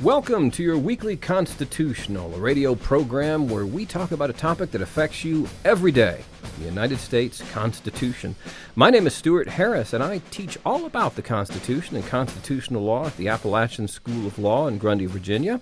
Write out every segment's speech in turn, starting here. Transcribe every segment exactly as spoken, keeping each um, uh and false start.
Welcome to your weekly Constitutional, a radio program where we talk about a topic that affects you every day, the United States Constitution. My name is Stuart Harris, and I teach all about the Constitution and constitutional law at the Appalachian School of Law in Grundy, Virginia.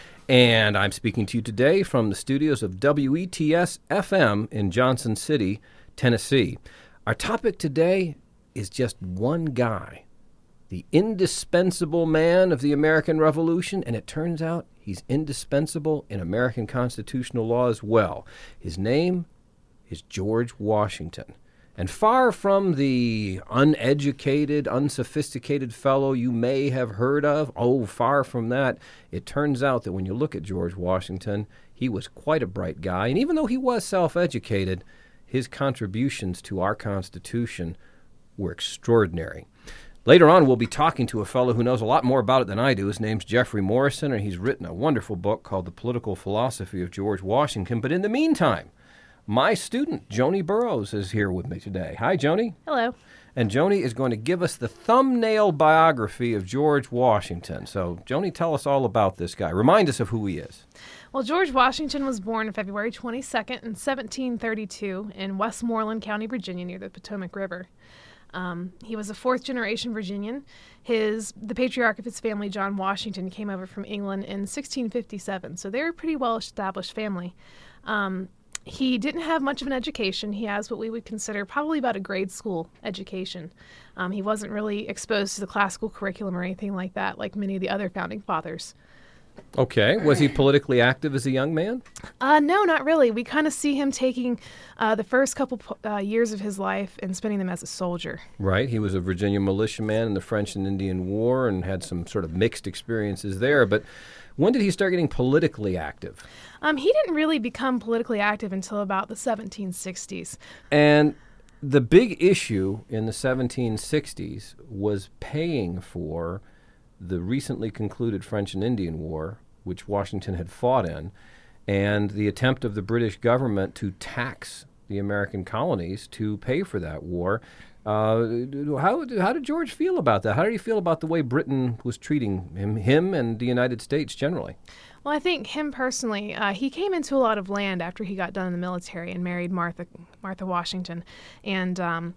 And I'm speaking to you today from the studios of W E T S F M in Johnson City, Tennessee. Our topic today is just one guy, the indispensable man of the American Revolution, and it turns out he's indispensable in American constitutional law as well. His name is George Washington. And far from the uneducated, unsophisticated fellow you may have heard of, oh, far from that, it turns out that when you look at George Washington, he was quite a bright guy. And even though he was self-educated, his contributions to our Constitution were extraordinary. Later on, we'll be talking to a fellow who knows a lot more about it than I do. His name's Jeffrey Morrison, and he's written a wonderful book called The Political Philosophy of George Washington. But in the meantime, my student, Joni Burrows, is here with me today. Hi, Joni. Hello. And Joni is going to give us the thumbnail biography of George Washington. So, Joni, tell us all about this guy. Remind us of who he is. Well, George Washington was born February twenty-second in seventeen thirty-two in Westmoreland County, Virginia, near the Potomac River. Um, he was a fourth-generation Virginian. His the patriarch of his family, John Washington, came over from England in sixteen fifty-seven, so they're a pretty well-established family. Um, he didn't have much of an education. He has what we would consider probably about a grade school education. Um, he wasn't really exposed to the classical curriculum or anything like that, like many of the other founding fathers. Okay. Was he politically active as a young man? Uh, no, not really. We kind of see him taking uh, the first couple uh, years of his life and spending them as a soldier. Right. He was a Virginia militiaman in the French and Indian War and had some sort of mixed experiences there. But when did he start getting politically active? Um, he didn't really become politically active until about the seventeen sixties. And the big issue in the seventeen sixties was paying for the recently concluded French and Indian War, which Washington had fought in, and the attempt of the British government to tax the American colonies to pay for that war. Uh, how, how did George feel about that? How did he feel about the way Britain was treating him, him and the United States generally? Well, I think him personally, uh, he came into a lot of land after he got done in the military and married Martha, Martha Washington. And um,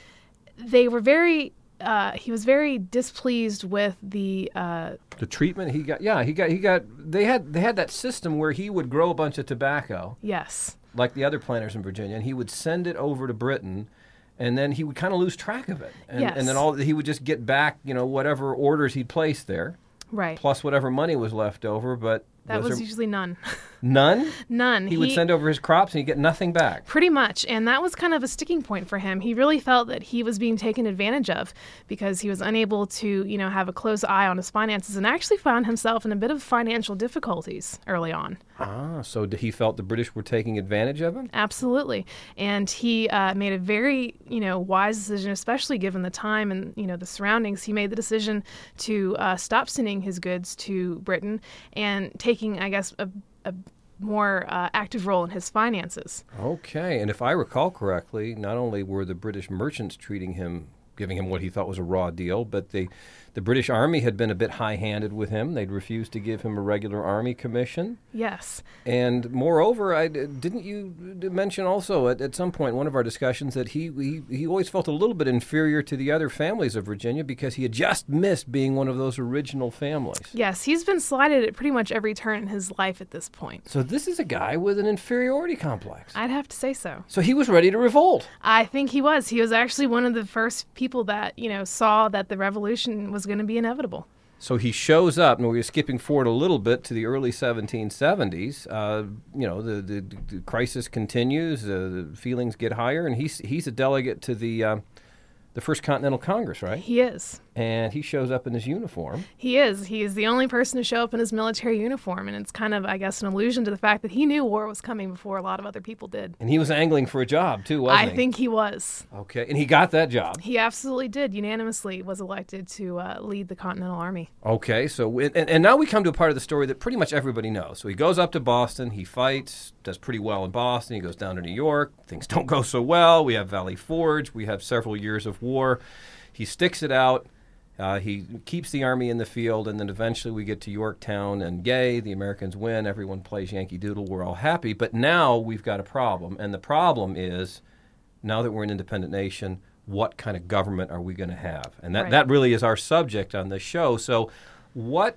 they were very... Uh, he was very displeased with the uh, the treatment he got. Yeah, he got he got. They had they had that system where he would grow a bunch of tobacco. Yes, like the other planters in Virginia, and he would send it over to Britain, and then he would kind of lose track of it. And, yes. and then all he would just get back, you know, whatever orders he'd placed there, right, plus whatever money was left over. But that was, was there... usually none. None? None. He, he would send over his crops and he'd get nothing back. Pretty much. And that was kind of a sticking point for him. He really felt that he was being taken advantage of because he was unable to, you know, have a close eye on his finances and actually found himself in a bit of financial difficulties early on. Ah, so he felt the British were taking advantage of him? Absolutely. And he uh, made a very, you know, wise decision, especially given the time and, you know, the surroundings. He made the decision to uh, stop sending his goods to Britain and taking, I guess, a, a more uh, active role in his finances. Okay. And if I recall correctly, not only were the British merchants treating him, giving him what he thought was a raw deal, but the the British Army had been a bit high-handed with him. They'd refused to give him a regular Army commission. Yes. And moreover, I, didn't you mention also at, at some point in one of our discussions that he, he he always felt a little bit inferior to the other families of Virginia because he had just missed being one of those original families. Yes, he's been slighted at pretty much every turn in his life at this point. So this is a guy with an inferiority complex. I'd have to say so. So he was ready to revolt. I think he was. He was actually one of the first people that, you know, saw that the revolution was going to be inevitable. So he shows up, and we're skipping forward a little bit to the early seventeen seventies. Uh, you know, the, the, the crisis continues, uh, the feelings get higher, and he's he's a delegate to the uh, the First Continental Congress, right? He is. And he shows up in his uniform. He is. He is the only person to show up in his military uniform, and it's kind of, I guess, an allusion to the fact that he knew war was coming before a lot of other people did. And he was angling for a job, too, wasn't I he? I think he was. Okay, and he got that job. He absolutely did. Unanimously was elected to uh, lead the Continental Army. Okay, so and, and now we come to a part of the story that pretty much everybody knows. So he goes up to Boston, he fights, does pretty well in Boston, he goes down to New York, things don't go so well, we have Valley Forge, we have several years of war. He sticks it out, Uh, he keeps the Army in the field, and then eventually we get to Yorktown, and yay, the Americans win. Everyone plays Yankee Doodle. We're all happy. But now we've got a problem, and the problem is, now that we're an independent nation, what kind of government are we going to have? And that, Right. that really is our subject on this show. So what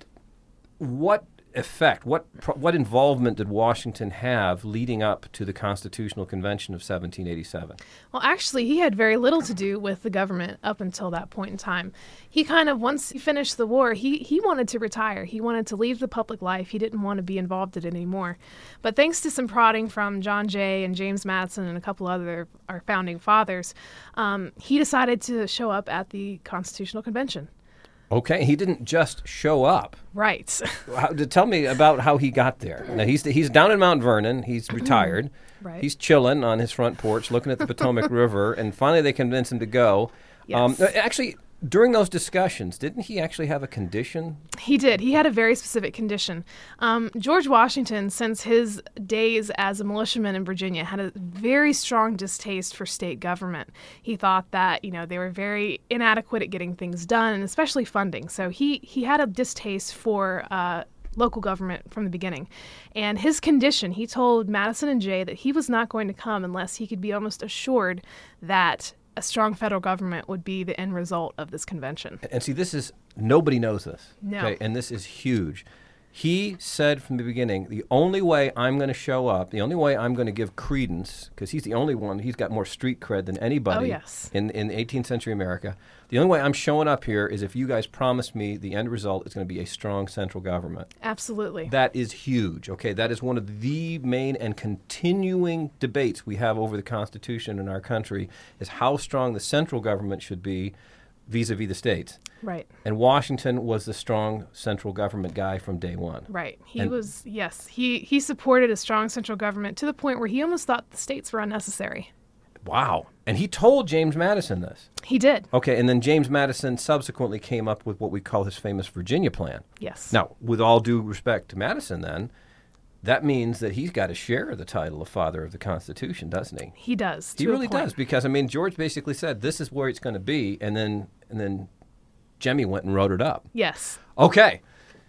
what effect, what pro- what involvement did Washington have leading up to the Constitutional Convention of seventeen eighty-seven? Well, actually, he had very little to do with the government up until that point in time. He kind of, once he finished the war, he, he wanted to retire. He wanted to leave the public life. He didn't want to be involved in it anymore. But thanks to some prodding from John Jay and James Madison and a couple other our founding fathers, um, he decided to show up at the Constitutional Convention. Okay, he didn't just show up. Right. How, to tell me about how he got there. Now he's he's down in Mount Vernon. He's retired. Right. He's chilling on his front porch, looking at the Potomac River, and finally they convince him to go. Yes. Um, actually, during those discussions, didn't he actually have a condition? He did. He had a very specific condition. Um, George Washington, since his days as a militiaman in Virginia, had a very strong distaste for state government. He thought that, you know, they were very inadequate at getting things done, and especially funding. So he, he had a distaste for uh, local government from the beginning. And his condition, he told Madison and Jay that he was not going to come unless he could be almost assured that a strong federal government would be the end result of this convention. And see, this is, nobody knows this. No. Okay, and this is huge. He said from the beginning, the only way I'm going to show up, the only way I'm going to give credence, because he's the only one, he's got more street cred than anybody Oh, yes. in, in eighteenth century America. The only way I'm showing up here is if you guys promise me the end result is going to be a strong central government. Absolutely. That is huge. Okay, that is one of the main and continuing debates we have over the Constitution in our country, is how strong the central government should be vis-a-vis the states. Right. And Washington was the strong central government guy from day one. Right. He And- was, yes, he, he supported a strong central government to the point where he almost thought the states were unnecessary. Wow. And he told James Madison this. He did. Okay, and then James Madison subsequently came up with what we call his famous Virginia Plan. Yes. Now, with all due respect to Madison then, that means that he's got to share the title of Father of the Constitution, doesn't he? He does. He to a really point. does, because, I mean, George basically said, this is where it's going to be, and then and then Jemmy went and wrote it up. Yes. Okay.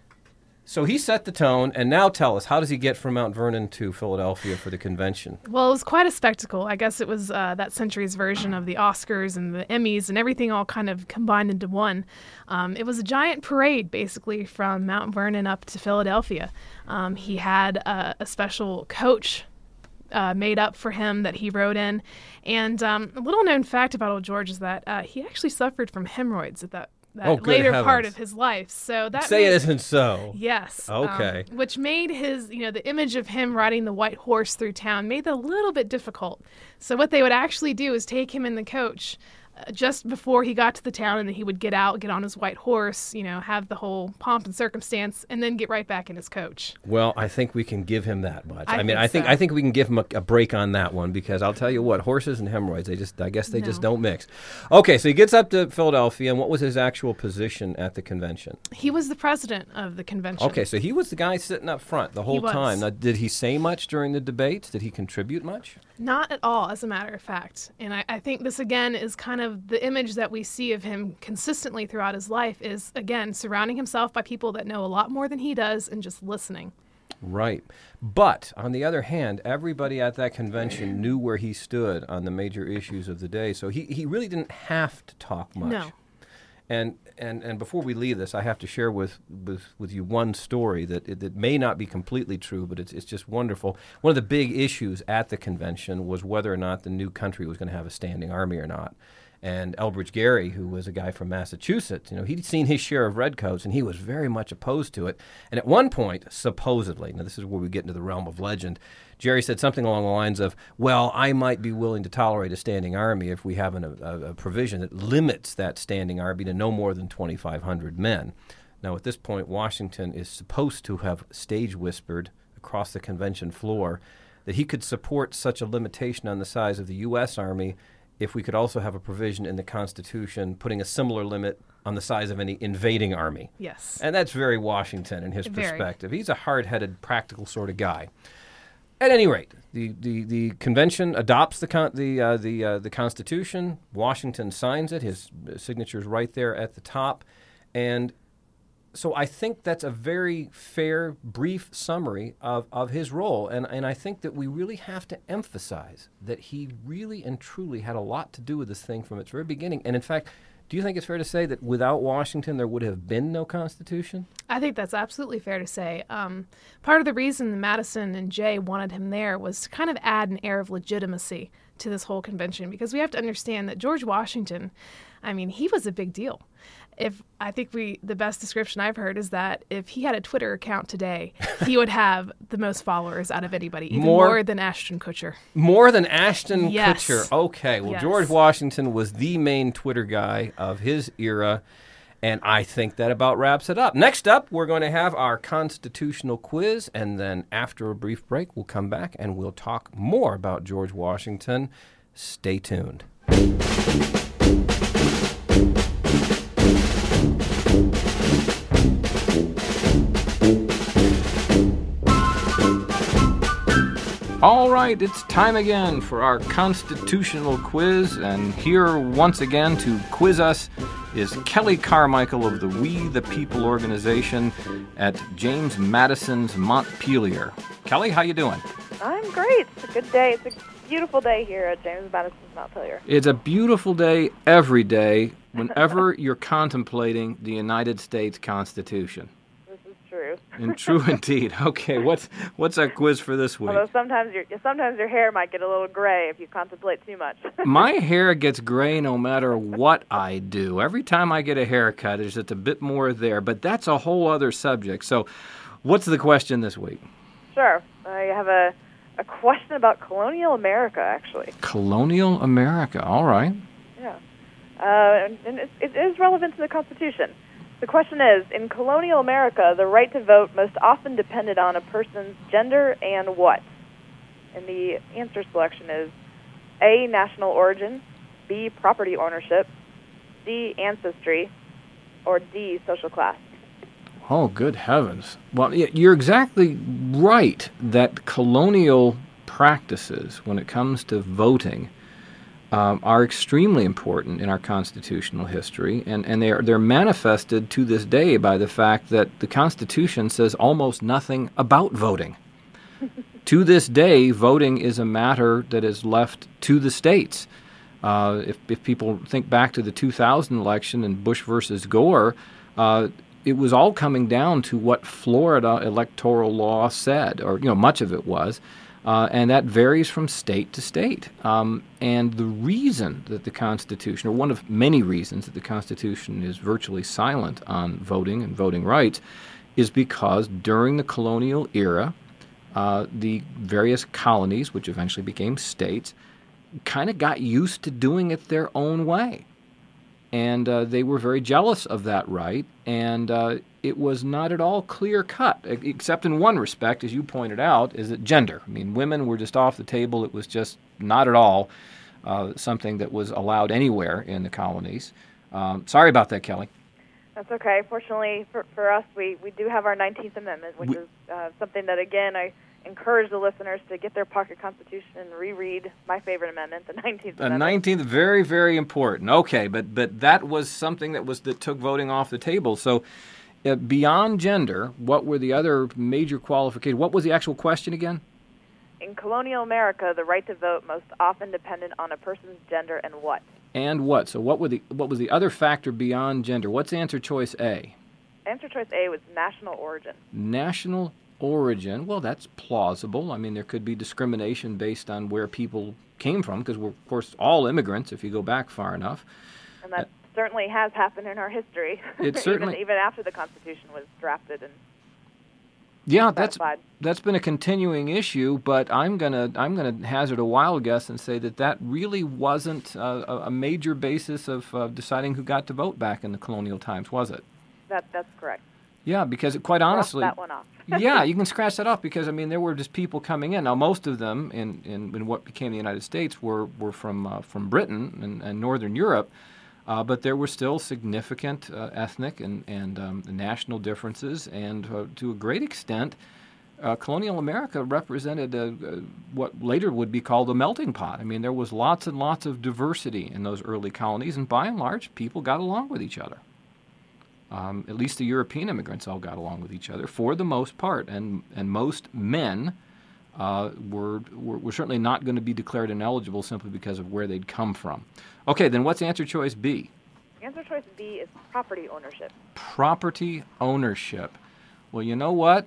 So he set the tone, and now tell us, how does he get from Mount Vernon to Philadelphia for the convention? Well, it was quite a spectacle. I guess it was uh, that century's version of the Oscars and the Emmys and everything all kind of combined into one. Um, it was a giant parade, basically, from Mount Vernon up to Philadelphia. Um, he had a, a special coach uh, made up for him that he rode in. And um, a little known fact about old George is that uh, he actually suffered from hemorrhoids at that, that Oh, good later part heavens. of his life. So that Say made- it isn't so. Yes. Okay. um, which made his, you know, the image of him riding the white horse through town made it a little bit difficult. So what they would actually do is take him in the coach uh, just before he got to the town, and then he would get out, get on his white horse, you know, have the whole pomp and circumstance, and then get right back in his coach. Well, I think we can give him that much. I mean, think I think so. I think we can give him a, a break on that one, because I'll tell you what, horses and hemorrhoids, they just I guess they just No. don't mix. Okay, so he gets up to Philadelphia, and what was his actual position at the convention? He was the president of the convention. Okay, so he was the guy sitting up front the whole was. time. Now, did he say much during the debates? Did he contribute much? Not at all, as a matter of fact. And I, I think this, again, is kind of the image that we see of him consistently throughout his life is, again, surrounding himself by people that know a lot more than he does and just listening. Right. But on the other hand, everybody at that convention knew where he stood on the major issues of the day. So he, he really didn't have to talk much. No. And, and and before we leave this, I have to share with, with, with you one story that that may not be completely true, but it's it's just wonderful. One of the big issues at the convention was whether or not the new country was going to have a standing army or not. And Elbridge Gerry, who was a guy from Massachusetts, you know, he'd seen his share of redcoats, and he was very much opposed to it. And at one point, supposedly, now this is where we get into the realm of legend, Gerry said something along the lines of, well, I might be willing to tolerate a standing army if we have an, a, a provision that limits that standing army to no more than twenty-five hundred men. Now, at this point, Washington is supposed to have stage whispered across the convention floor that he could support such a limitation on the size of the U S Army if we could also have a provision in the Constitution putting a similar limit on the size of any invading army. Yes. And that's very Washington in his Very. perspective. He's a hard-headed, practical sort of guy. At any rate, the, the, the convention adopts the con- the uh, the uh, the Constitution. Washington signs it. His signature is right there at the top, and so I think that's a very fair, brief summary of, of his role. And and I think that we really have to emphasize that he really and truly had a lot to do with this thing from its very beginning. And in fact, do you think it's fair to say that without Washington, there would have been no Constitution? I think that's absolutely fair to say. Um, part of the reason Madison and Jay wanted him there was to kind of add an air of legitimacy to this whole convention, because we have to understand that George Washington, I mean, he was a big deal. If I think we, the best description I've heard is that if he had a Twitter account today, he would have the most followers out of anybody, even more, more than Ashton Kutcher. More than Ashton yes. Kutcher. Okay, well, yes. George Washington was the main Twitter guy of his era, and I think that about wraps it up. Next up, we're going to have our constitutional quiz, and then after a brief break, we'll come back and we'll talk more about George Washington. Stay tuned. All right, it's time again for our constitutional quiz, and here once again to quiz us is Kelly Carmichael of the We the People organization at James Madison's Montpelier. Kelly, how you doing? I'm great. It's a good day. It's a beautiful day here at James Madison's Montpelier. It's a beautiful day every day whenever you're contemplating the United States Constitution. True. And true indeed. Okay, what's what's our quiz for this week? Although sometimes your sometimes your hair might get a little gray if you contemplate too much. My hair gets gray no matter what I do. Every time I get a haircut, there's just a bit more there, but that's a whole other subject. So, what's the question this week? Sure. I have a a question about colonial America, actually. Colonial America. All right. Yeah. Uh, and and it, it is relevant to the Constitution. The question is, in colonial America, the right to vote most often depended on a person's gender and what? And the answer selection is A, national origin, B, property ownership, C, ancestry, or D, social class. Oh, good heavens. Well, you're exactly right that colonial practices, when it comes to voting, Um, are extremely important in our constitutional history, and, and they are, they're manifested to this day by the fact that the Constitution says almost nothing about voting. To this day, voting is a matter that is left to the states. Uh, if, if people think back to the two thousand election and Bush versus Gore, uh, it was all coming down to what Florida electoral law said, or you know, much of it was. Uh, and that varies from state to state. Um, and the reason that the Constitution, or one of many reasons that the Constitution is virtually silent on voting and voting rights, is because during the colonial era, uh, the various colonies, which eventually became states, kind of got used to doing it their own way. And uh, they were very jealous of that right, and uh, it was not at all clear-cut, except in one respect, as you pointed out, is that gender. I mean, women were just off the table. It was just not at all uh, something that was allowed anywhere in the colonies. Um, sorry about that, Kelly. That's okay. Fortunately for, for us, we, we do have our nineteenth Amendment, which we, is uh, something that, again, I encourage the listeners to get their pocket Constitution and reread my favorite amendment, the nineteenth the Amendment. The nineteenth, very, very important. Okay, but but that was something that was that took voting off the table. So uh, beyond gender, what were the other major qualifications? What was the actual question again? In colonial America, the right to vote most often depended on a person's gender and what? And what? So what were the what was the other factor beyond gender? What's answer choice A? Answer choice A was national origin. National origin. Well, that's plausible. I mean, there could be discrimination based on where people came from, because we're, of course, all immigrants if you go back far enough. And that uh, certainly has happened in our history. It certainly, even, even after the Constitution was drafted and yeah, that's that's been a continuing issue. But I'm gonna I'm gonna hazard a wild guess and say that that really wasn't uh, a major basis of uh, deciding who got to vote back in the colonial times, was it? That that's correct. Yeah, because quite honestly, Cross that one off. yeah, you can scratch that off, because I mean there were just people coming in. Now most of them in, in, in what became the United States were were from uh, from Britain and, and Northern Europe, uh, but there were still significant uh, ethnic and and um, national differences, and uh, to a great extent, uh, colonial America represented a, a, what later would be called a melting pot. I mean, there was lots and lots of diversity in those early colonies, and by and large, people got along with each other. Um, at least the European immigrants all got along with each other for the most part, and and most men uh, were, were were certainly not going to be declared ineligible simply because of where they'd come from. Okay, then what's answer choice B? Answer choice B is property ownership. Property ownership. Well, you know what?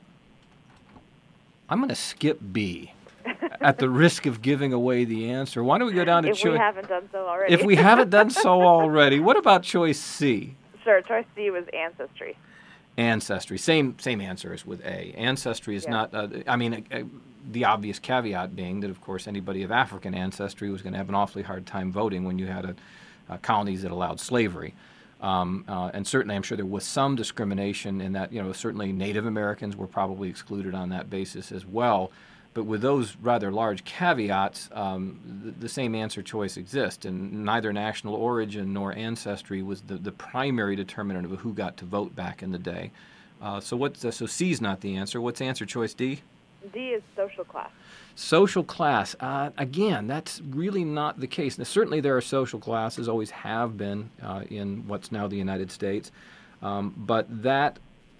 I'm going to skip B at the risk of giving away the answer. Why don't we go down to if choice? If we haven't done so already. If we haven't done so already, what about choice C? Sure, choice C was ancestry. Ancestry. Same same answer as with A. Ancestry is yeah. not, uh, I mean, uh, the obvious caveat being that, of course, anybody of African ancestry was going to have an awfully hard time voting when you had a, a colonies that allowed slavery. Um, uh, and certainly, I'm sure there was some discrimination in that, you know, certainly Native Americans were probably excluded on that basis as well. But with those rather large caveats, um, the, the same answer choice exists, and neither national origin nor ancestry was the, the primary determinant of who got to vote back in the day. Uh, so what's uh, so C is not the answer. What's answer choice D? D is social class. Social class. Uh, again, that's really not the case. Now, certainly there are social classes, always have been uh, in what's now the United States, um, but that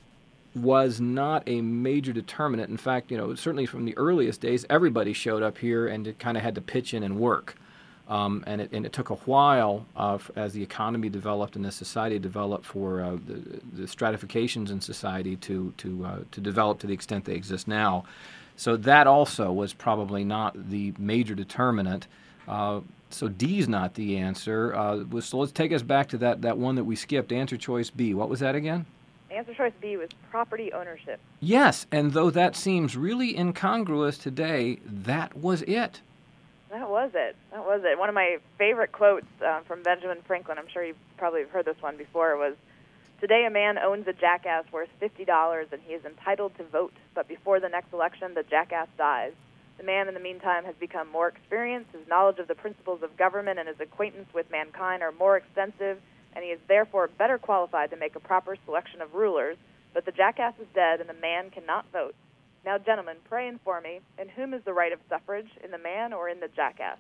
was not a major determinant. In fact, you know, certainly from the earliest days, everybody showed up here and it kind of had to pitch in and work. Um, and, it, and it took a while uh, as the economy developed and the society developed for uh, the, the stratifications in society to to uh, to develop to the extent they exist now. So that also was probably not the major determinant. Uh, so D is not the answer. Uh, so let's take us back to that, that one that we skipped, answer choice B. What was that again? Answer choice B was property ownership. Yes, and though that seems really incongruous today, that was it. That was it. That was it. One of my favorite quotes uh, from Benjamin Franklin, I'm sure you've probably heard this one before, was, "Today a man owns a jackass worth fifty dollars and he is entitled to vote, but before the next election the jackass dies. The man in the meantime has become more experienced, his knowledge of the principles of government and his acquaintance with mankind are more extensive, and he is therefore better qualified to make a proper selection of rulers, but the jackass is dead and the man cannot vote. Now, gentlemen, pray inform me, in whom is the right of suffrage, in the man or in the jackass?"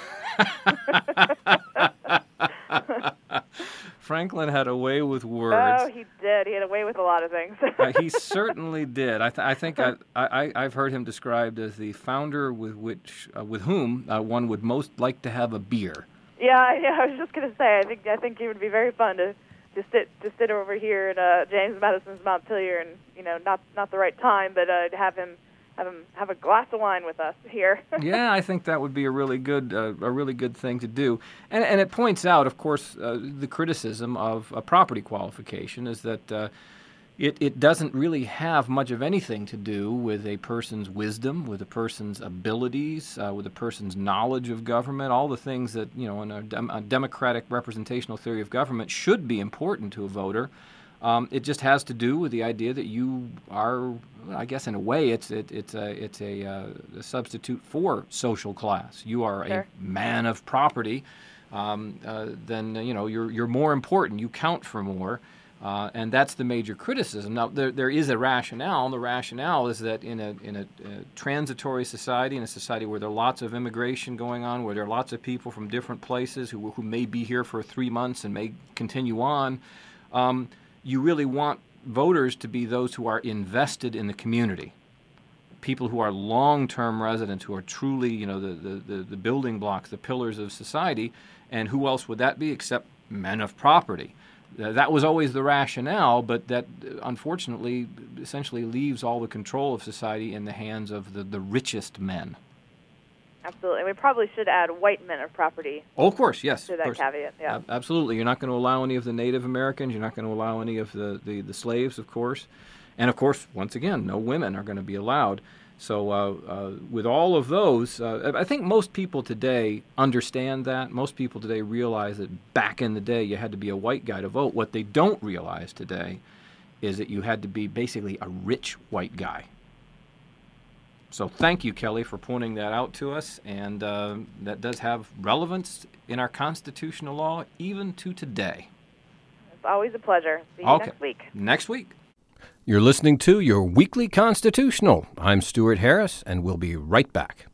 Franklin had a way with words. Oh, he did. He had a way with a lot of things. uh, he certainly did. I, th- I think I, I, I've heard him described as the founder with which, uh, with whom uh, one would most like to have a beer. Yeah, yeah. I was just going to say. I think I think it would be very fun to, to sit to sit over here at uh, James Madison's Montpelier, and you know, not not the right time, but uh, to have him have him have a glass of wine with us here. Yeah, I think that would be a really good uh, a really good thing to do, and and it points out, of course, uh, the criticism of a property qualification is that. Uh, It, it doesn't really have much of anything to do with a person's wisdom, with a person's abilities, uh, with a person's knowledge of government, all the things that, you know, in a, dem- a democratic representational theory of government should be important to a voter. Um, it just has to do with the idea that you are, I guess in a way, it's it, it's a, it's a, uh, a substitute for social class. You are Sure. a man of property, um, uh, then, you know, you're you're more important. You count for more. Uh, and that's the major criticism. Now, there, there is a rationale, and the rationale is that in a in a, a transitory society, in a society where there are lots of immigration going on, where there are lots of people from different places who who may be here for three months and may continue on, um, you really want voters to be those who are invested in the community, people who are long-term residents, who are truly, you know, the, the, the, the building blocks, the pillars of society. And who else would that be except men of property? Uh, that was always the rationale, but that uh, unfortunately essentially leaves all the control of society in the hands of the, the richest men. Absolutely. We probably should add white men of property. Oh, of course, yes. To that course. caveat, yeah. Uh, absolutely. You're not going to allow any of the Native Americans. You're not going to allow any of the, the, the slaves, of course. And, of course, once again, no women are going to be allowed. So uh, uh, with all of those, uh, I think most people today understand that. Most people today realize that back in the day you had to be a white guy to vote. What they don't realize today is that you had to be basically a rich white guy. So thank you, Kelly, for pointing that out to us. And uh, that does have relevance in our constitutional law even to today. It's always a pleasure. See you Okay. next week. Next week. You're listening to your Weekly Constitutional. I'm Stuart Harris, and we'll be right back.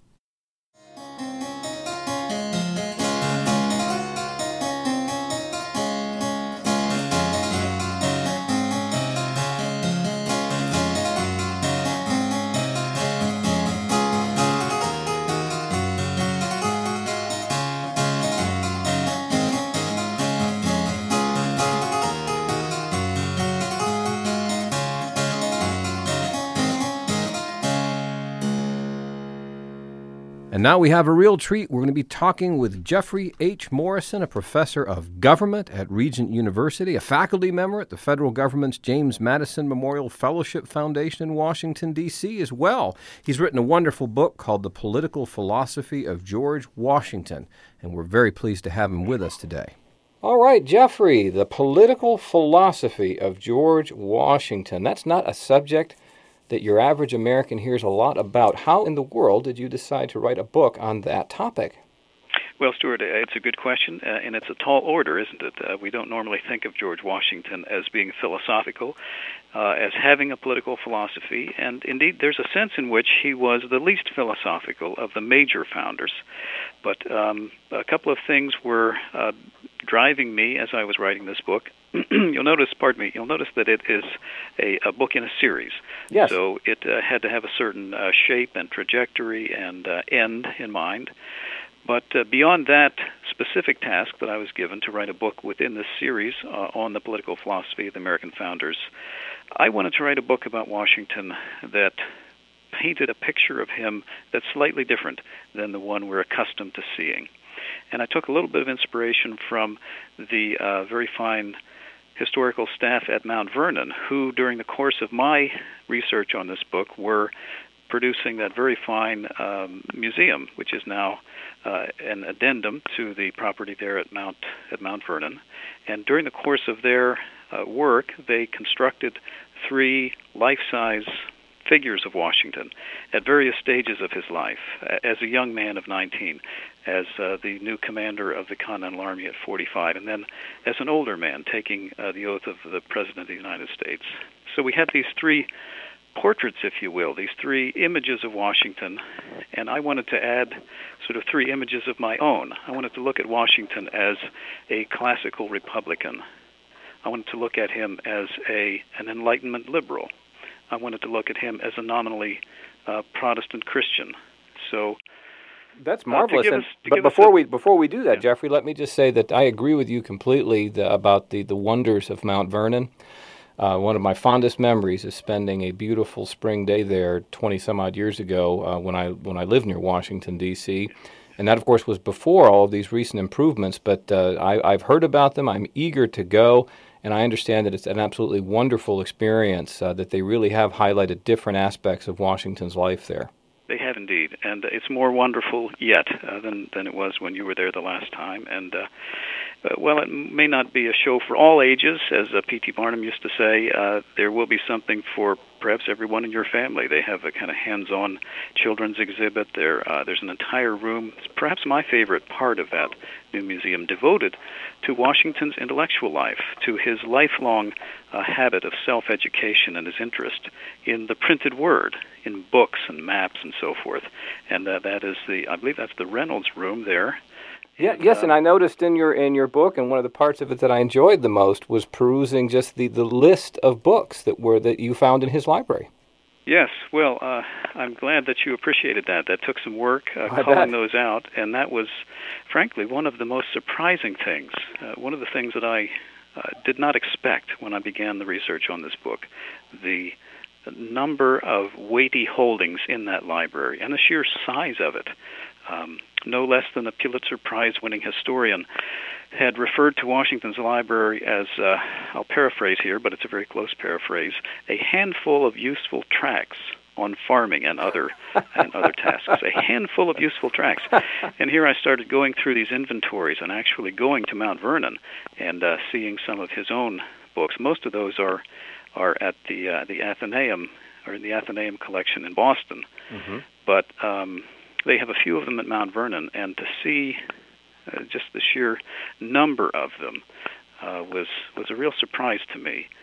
And now we have a real treat. We're going to be talking with Jeffrey H. Morrison, a professor of government at Regent University, a faculty member at the federal government's James Madison Memorial Fellowship Foundation in Washington, D C as well. He's written a wonderful book called The Political Philosophy of George Washington, and we're very pleased to have him with us today. All right, Jeffrey, The Political Philosophy of George Washington. That's not a subject that your average American hears a lot about. How in the world did you decide to write a book on that topic? Well, Stuart, it's a good question, uh, and it's a tall order, isn't it? Uh, we don't normally think of George Washington as being philosophical, uh, as having a political philosophy, and indeed there's a sense in which he was the least philosophical of the major founders. But um, a couple of things were uh, driving me as I was writing this book. You'll notice, pardon me, you'll notice that it is a, a book in a series. Yes. So it uh, had to have a certain uh, shape and trajectory and uh, end in mind. But uh, beyond that specific task that I was given to write a book within this series uh, on the political philosophy of the American founders, I wanted to write a book about Washington that painted a picture of him that's slightly different than the one we're accustomed to seeing. And I took a little bit of inspiration from the uh, very fine historical staff at Mount Vernon, who during the course of my research on this book were producing that very fine um, museum, which is now uh, an addendum to the property there at Mount at Mount Vernon. And during the course of their uh, work, they constructed three life-size figures of Washington at various stages of his life, as a young man of nineteen, as uh, the new commander of the Continental Army at forty-five, and then as an older man taking uh, the oath of the President of the United States. So we had these three portraits, if you will, these three images of Washington, and I wanted to add sort of three images of my own. I wanted to look at Washington as a classical Republican. I wanted to look at him as a an Enlightenment liberal. I wanted to look at him as a nominally uh, Protestant Christian. So that's marvelous. Uh, and, us, but before a, we before we do that, yeah. Jeffrey, let me just say that I agree with you completely the, about the, the wonders of Mount Vernon. Uh, one of my fondest memories is spending a beautiful spring day there twenty some odd years ago uh, when I when I lived near Washington, D C, and that, of course, was before all of these recent improvements. But uh, I, I've heard about them. I'm eager to go. And I understand that it's an absolutely wonderful experience, uh, that they really have highlighted different aspects of Washington's life there. They have indeed, and it's more wonderful yet uh, than than it was when you were there the last time. And uh, uh, well, it may not be a show for all ages, as uh, P T Barnum used to say. Uh, there will be something for perhaps everyone in your family. They have a kind of hands-on children's exhibit. There, uh, there's an entire room, perhaps my favorite part of that new museum, devoted to Washington's intellectual life, to his lifelong uh, habit of self-education and his interest in the printed word, in books and maps and so forth. And uh, that is the, I believe that's the Reynolds room there. Yeah, yes, uh, and I noticed in your in your book, and one of the parts of it that I enjoyed the most was perusing just the, the list of books that were that you found in his library. Yes, well, uh, I'm glad that you appreciated that. That took some work, uh, I culling bet. those out, and that was, frankly, one of the most surprising things. Uh, one of the things that I uh, did not expect when I began the research on this book, the, the number of weighty holdings in that library and the sheer size of it. Um, no less than a Pulitzer Prize-winning historian had referred to Washington's library as, uh, I'll paraphrase here, but it's a very close paraphrase, a handful of useful tracts on farming and other and other tasks. A handful of useful tracts. And here I started going through these inventories and actually going to Mount Vernon and uh, seeing some of his own books. Most of those are are at the uh, the Athenaeum, or in the Athenaeum collection in Boston. Mm-hmm. But um, they have a few of them at Mount Vernon, and to see uh, just the sheer number of them uh, was was a real surprise to me.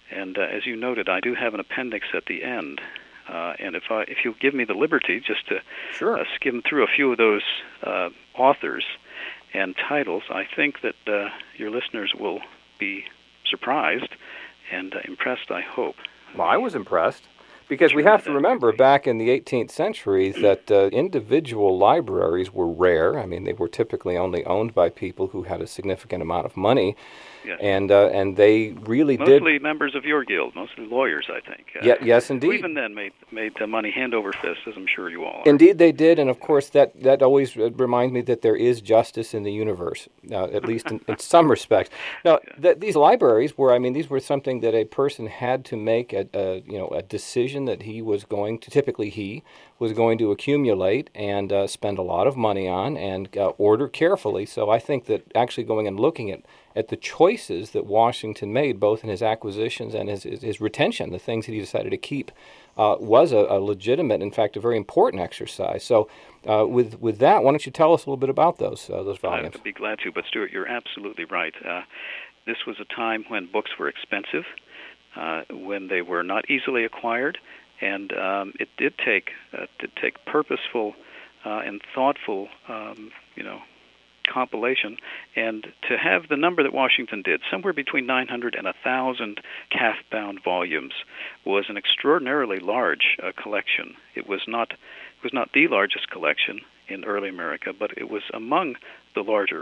And uh, as you noted, I do have an appendix at the end. Uh, and if I, if you'll give me the liberty just to sure. uh, skim through a few of those uh, authors and titles, I think that uh, your listeners will be surprised and uh, impressed, I hope. Well, I was impressed. Because we have to remember, back in the eighteenth century, that uh, individual libraries were rare. I mean, they were typically only owned by people who had a significant amount of money. Yes. And uh, and they really mostly did... Mostly members of your guild, mostly lawyers, I think. Uh, yeah, yes, indeed. Who even then made made the money hand over fist, as I'm sure you all are. Indeed they did, and of course that, that always reminds me that there is justice in the universe, uh, at least in, in some respects. Now, yeah. th- these libraries were, I mean, these were something that a person had to make a, a you know a decision that he was going to, typically he, was going to accumulate and uh, spend a lot of money on and uh, order carefully. So I think that actually going and looking at, at the choices that Washington made, both in his acquisitions and his, his, his retention, the things that he decided to keep, uh, was a, a legitimate, in fact, a very important exercise. So uh, with with that, why don't you tell us a little bit about those uh, those volumes? I'd be glad to, but Stuart, you're absolutely right. Uh, this was a time when books were expensive, uh, when they were not easily acquired, and um, it did take uh, did take purposeful uh, and thoughtful, um, you know, compilation, and to have the number that Washington did, somewhere between nine hundred and one thousand calf-bound volumes, was an extraordinarily large uh, collection. It was not it was not the largest collection in early America, but it was among the larger,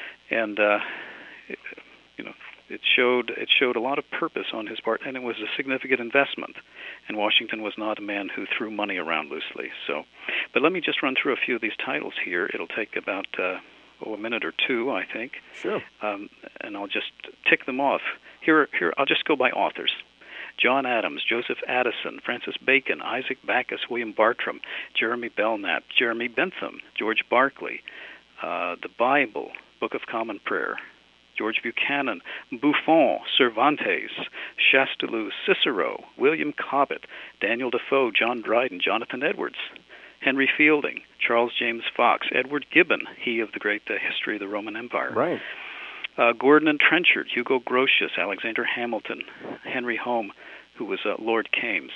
and uh, it, you know. It showed it showed a lot of purpose on his part, and it was a significant investment. And Washington was not a man who threw money around loosely. So, but let me just run through a few of these titles here. It'll take about uh, oh, a minute or two, I think. Sure. Um, and I'll just tick them off. Here, here. I'll just go by authors: John Adams, Joseph Addison, Francis Bacon, Isaac Backus, William Bartram, Jeremy Belknap, Jeremy Bentham, George Berkeley, uh, the Bible, Book of Common Prayer, George Buchanan, Buffon, Cervantes, Chastellux, Cicero, William Cobbett, Daniel Defoe, John Dryden, Jonathan Edwards, Henry Fielding, Charles James Fox, Edward Gibbon, he of the great uh, History of the Roman Empire. Right. Uh, Gordon and Trenchard, Hugo Grotius, Alexander Hamilton, Henry Home, who was uh, Lord Kames,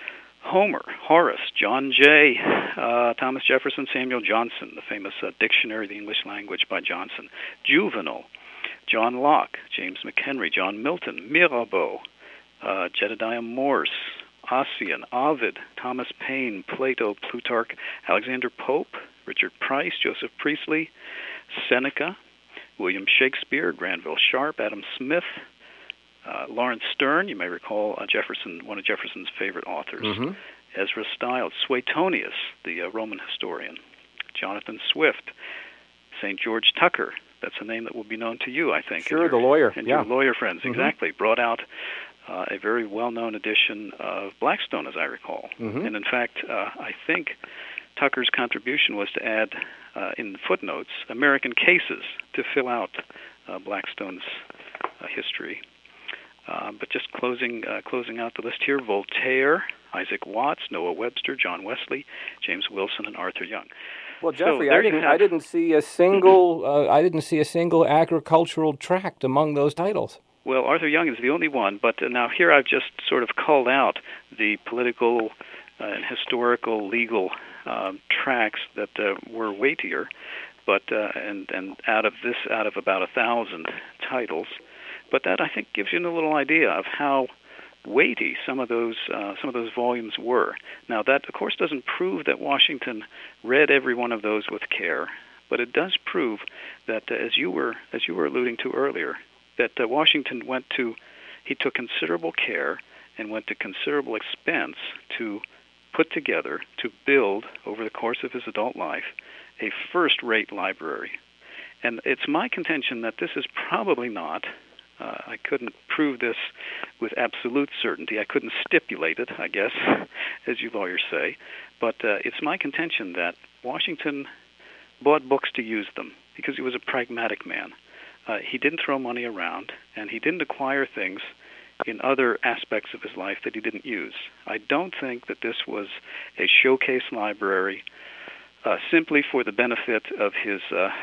Homer, Horace, John Jay, uh, Thomas Jefferson, Samuel Johnson, the famous uh, Dictionary of the English Language by Johnson, Juvenal, John Locke, James McHenry, John Milton, Mirabeau, uh, Jedediah Morse, Ossian, Ovid, Thomas Paine, Plato, Plutarch, Alexander Pope, Richard Price, Joseph Priestley, Seneca, William Shakespeare, Granville Sharp, Adam Smith, uh, Lawrence Sterne, you may recall uh, Jefferson, one of Jefferson's favorite authors, mm-hmm. Ezra Stiles, Suetonius, the uh, Roman historian, Jonathan Swift, Saint George Tucker. That's a name that will be known to you, I think. Sure, your, the lawyer. And yeah. your lawyer friends, mm-hmm. exactly. Brought out uh, a very well-known edition of Blackstone, as I recall. Mm-hmm. And in fact, uh, I think Tucker's contribution was to add uh, in the footnotes American cases to fill out uh, Blackstone's uh, history. Uh, but just closing uh, closing out the list here, Voltaire, Isaac Watts, Noah Webster, John Wesley, James Wilson, and Arthur Young. Well, Jeffrey, so I didn't. I didn't see a single. Uh, I didn't see a single agricultural tract among those titles. Well, Arthur Young is the only one. But uh, now here I've just sort of culled out the political uh, and historical, legal um, tracts that uh, were weightier. But uh, and and out of this, out of about a thousand titles, but that I think gives you a little idea of how weighty some of those uh, some of those volumes were. Now that of course doesn't prove that Washington read every one of those with care, but it does prove that uh, as you were as you were alluding to earlier, that uh, Washington went to he took considerable care and went to considerable expense to put together, to build over the course of his adult life, a first-rate library. And it's my contention that this is probably not Uh, I couldn't prove this with absolute certainty. I couldn't stipulate it, I guess, as you lawyers say. But uh, it's my contention that Washington bought books to use them because he was a pragmatic man. Uh, he didn't throw money around, and he didn't acquire things in other aspects of his life that he didn't use. I don't think that this was a showcase library uh, simply for the benefit of his uh,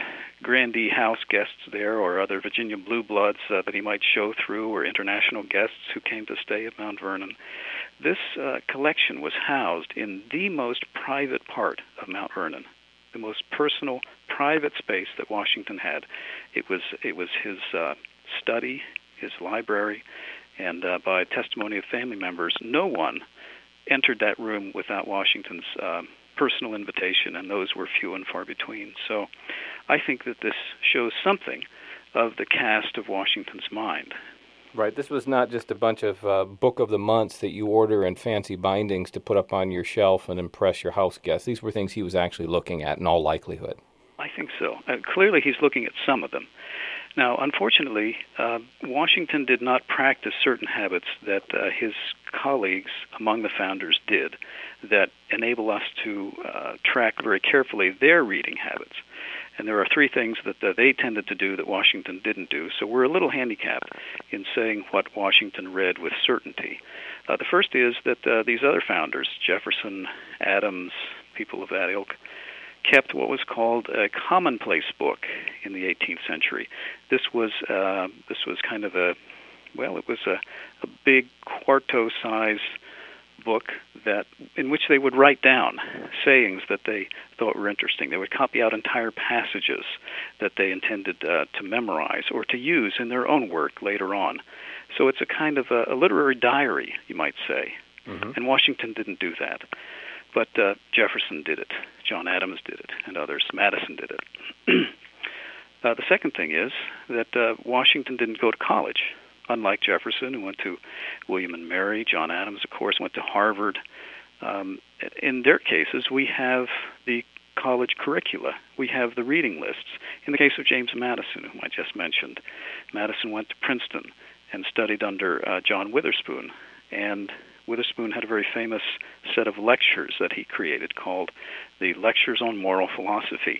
grandee house guests there or other Virginia blue bloods uh, that he might show through, or international guests who came to stay at Mount Vernon. This uh, collection was housed in the most private part of Mount Vernon, the most personal, private space that Washington had. It was it was his uh, study, his library, and uh, by testimony of family members, no one entered that room without Washington's uh, personal invitation, and those were few and far between. So I think that this shows something of the cast of Washington's mind. Right. This was not just a bunch of uh, book of the months that you order in fancy bindings to put up on your shelf and impress your house guests. These were things he was actually looking at in all likelihood. I think so. Uh, clearly he's looking at some of them. Now, unfortunately, uh, Washington did not practice certain habits that uh, his colleagues among the founders did that enable us to uh, track very carefully their reading habits. And there are three things that uh, they tended to do that Washington didn't do. So we're a little handicapped in saying what Washington read with certainty. Uh, the first is that uh, these other founders, Jefferson, Adams, people of that ilk, kept what was called a commonplace book in the eighteenth century. This was uh, this was kind of a, well, it was a, a big quarto-size book that in which they would write down sayings that they thought were interesting. They would copy out entire passages that they intended uh, to memorize or to use in their own work later on. So it's a kind of a, a literary diary, you might say. Mm-hmm. And Washington didn't do that. But uh, Jefferson did it, John Adams did it, and others. Madison did it. uh, the second thing is that uh, Washington didn't go to college, unlike Jefferson, who went to William and Mary. John Adams, of course, went to Harvard. Um, in their cases, we have the college curricula. We have the reading lists. In the case of James Madison, whom I just mentioned, Madison went to Princeton and studied under uh, John Witherspoon, and Witherspoon had a very famous set of lectures that he created called the Lectures on Moral Philosophy,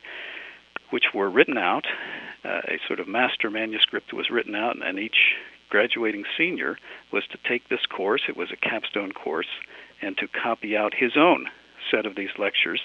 which were written out. Uh, a sort of master manuscript was written out, and each graduating senior was to take this course. It was a capstone course, and to copy out his own set of these lectures.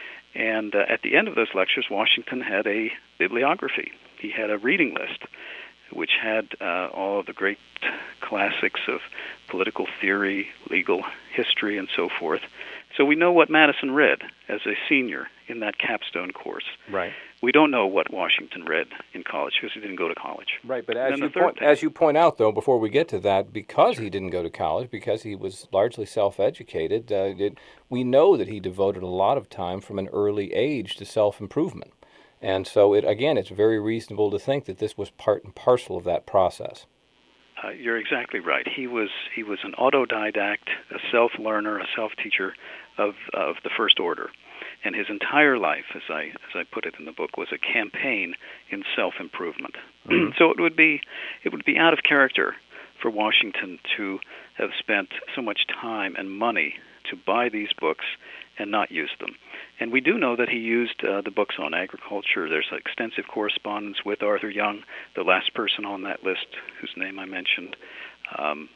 And uh, at the end of those lectures, Washington had a bibliography. He had a reading list, which had uh, all of the great classics of political theory, legal history, and so forth. So we know what Madison read as a senior in that capstone course. Right. We don't know what Washington read in college because he didn't go to college. Right, but as you, point, as you point out, though, before we get to that, because sure. he didn't go to college, because he was largely self-educated, uh, it, we know that he devoted a lot of time from an early age to self-improvement. And so, it again, it's very reasonable to think that this was part and parcel of that process. Uh, you're exactly right. He was he was an autodidact, a self-learner, a self-teacher of of the first order, and his entire life, as I as I put it in the book, was a campaign in self-improvement. Mm-hmm. So it would be it would be out of character for Washington to have spent so much time and money to buy these books and not use them. And we do know that he used uh, the books on agriculture. There's extensive correspondence with Arthur Young, the last person on that list whose name I mentioned. Um,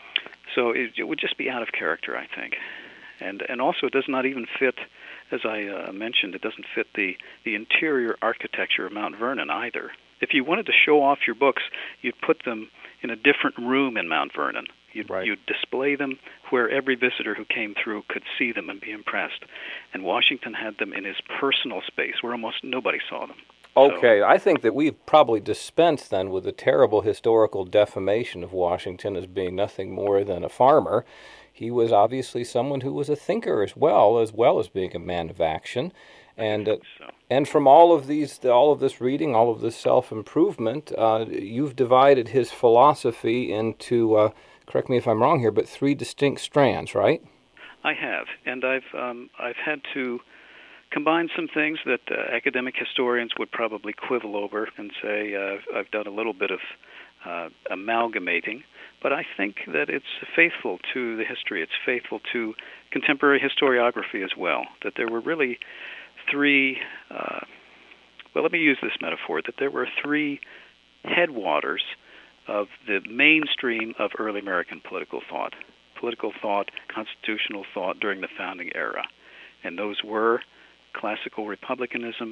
so it, it would just be out of character, I think. And and also it does not even fit, as I uh, mentioned, it doesn't fit the, the interior architecture of Mount Vernon either. If you wanted to show off your books, you'd put them in a different room in Mount Vernon. You'd, right. you'd display them where every visitor who came through could see them and be impressed. And Washington had them in his personal space where almost nobody saw them. Okay, so, I think that we've probably dispensed then with the terrible historical defamation of Washington as being nothing more than a farmer. He was obviously someone who was a thinker as well, as well as being a man of action. And uh, so. and from all of these, all of this reading, all of this self-improvement, uh, you've divided his philosophy into, uh, correct me if I'm wrong here, but three distinct strands, right? I have, and I've um, I've had to combine some things that uh, academic historians would probably quibble over and say uh, I've done a little bit of uh, amalgamating, but I think that it's faithful to the history. It's faithful to contemporary historiography as well, that there were really three, uh, well, let me use this metaphor, that there were three headwaters of the mainstream of early American political thought, political thought, constitutional thought during the founding era. And those were classical republicanism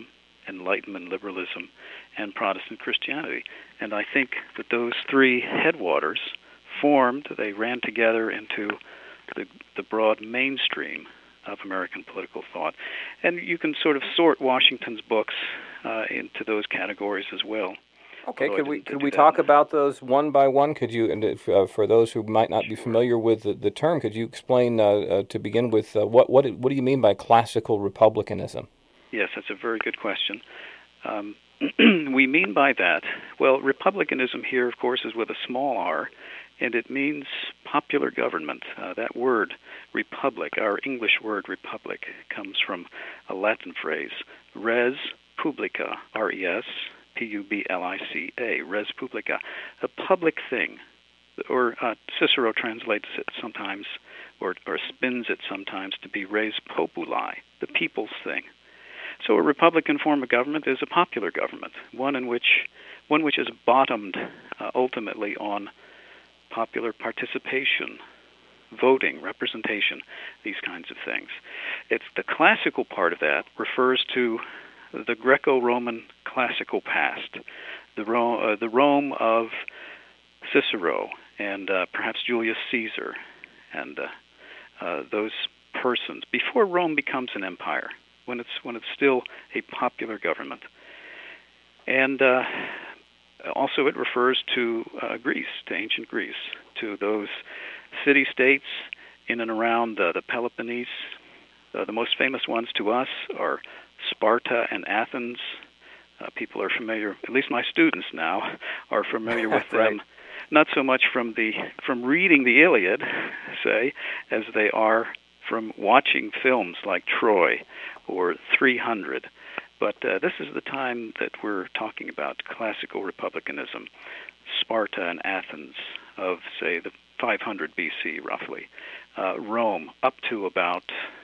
Enlightenment liberalism, and Protestant Christianity. And I think that those three headwaters formed, they ran together into the, the broad mainstream of American political thought. And you can sort of sort Washington's books uh, into those categories as well. Okay, could we could we talk about those one by one? Could you, and if, uh, for those who might not be familiar with the, the term, could you explain uh, uh, to begin with uh, what what what do you mean by classical republicanism? Yes, that's a very good question. Um, we mean by that, well, republicanism here, of course, is with a small r, and it means popular government. Uh, that word, republic, our English word republic, comes from a Latin phrase, res publica, R E S, P U B L I C A, res publica, a public thing. Or uh, Cicero translates it sometimes, or, or spins it sometimes to be res populi, the people's thing. So a republican form of government is a popular government, one in which one which is bottomed uh, ultimately on popular participation, voting, representation, these kinds of things. It's the classical part of that refers to the Greco-Roman classical past, the Rome, uh, the Rome of Cicero and uh, perhaps Julius Caesar and uh, uh, those persons before Rome becomes an empire, when it's when it's still a popular government. And uh, also it refers to uh, Greece, to ancient Greece, to those city-states in and around uh, the Peloponnese. Uh, the most famous ones to us are Sparta and Athens. Uh, people are familiar, at least my students now, are familiar with right. them, not so much from the from reading the Iliad, say, as they are from watching films like Troy or three hundred. But uh, this is the time that we're talking about, classical republicanism, Sparta and Athens of, say, the five hundred B C, roughly. Uh, Rome, up to about,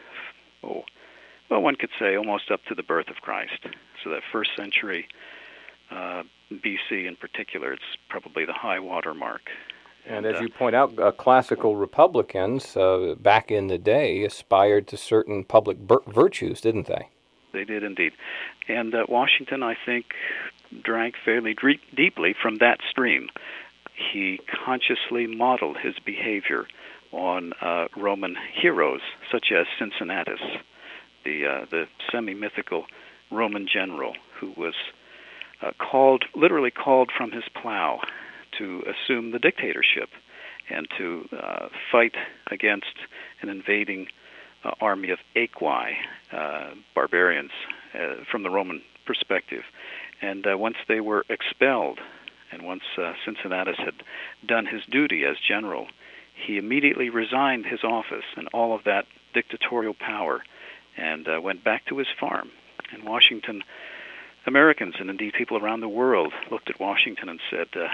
oh, well, one could say almost up to the birth of Christ. So that first century uh, B C in particular, it's probably the high water mark. And, and as uh, you point out, uh, classical republicans uh, back in the day aspired to certain public bir- virtues, didn't they? They did indeed. And uh, Washington, I think, drank fairly deep, deeply from that stream. He consciously modeled his behavior on uh, Roman heroes, such as Cincinnatus, the uh, the semi-mythical Roman general who was uh, called, literally called from his plow to assume the dictatorship and to uh, fight against an invading uh, army of Aequi, uh, barbarians, uh, from the Roman perspective. And uh, once they were expelled, and once uh, Cincinnatus had done his duty as general, he immediately resigned his office and all of that dictatorial power and uh, went back to his farm. And Washington, Americans, and indeed people around the world, looked at Washington and said, uh,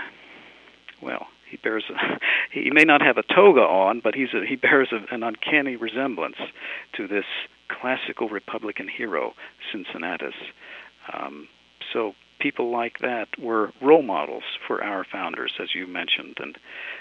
well, he bears a, he may not have a toga on, but he's a, he bears a, an uncanny resemblance to this classical Republican hero, Cincinnatus. Um, so people like that were role models for our founders, as you mentioned, and